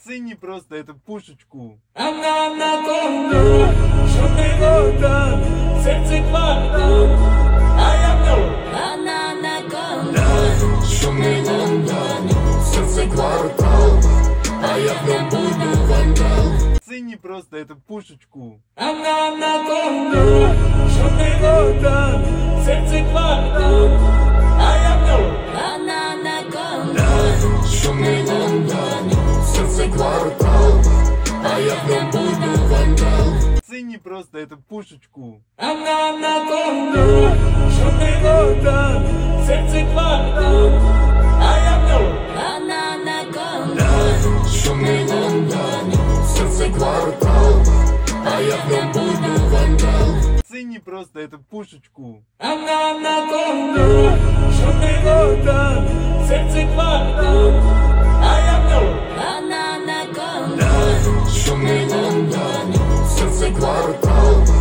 Цени просто эту пушечку. Анаконда, що ти вода, серце квартал, а я вдома. Анаконда, що не Лондон, серце квартал, а я вдома буду вандал. Цени просто эту пушечку. Анаконда, що ти вода, серце квартал, а я вдома. Анаконда, що не Лондон, серце квартал, а я вдома буду вандал. Цени просто эту пушечку. Анаконда, що ти вода, серце квартал, а я вдома. Анаконда, що не Лондон, серце квартал, а я вдома буду вандал. Цени просто эту пушечку. Анаконда, що ти вода, серце квартал, а я вдома. Анаконда, що не Лондон, серце квартал,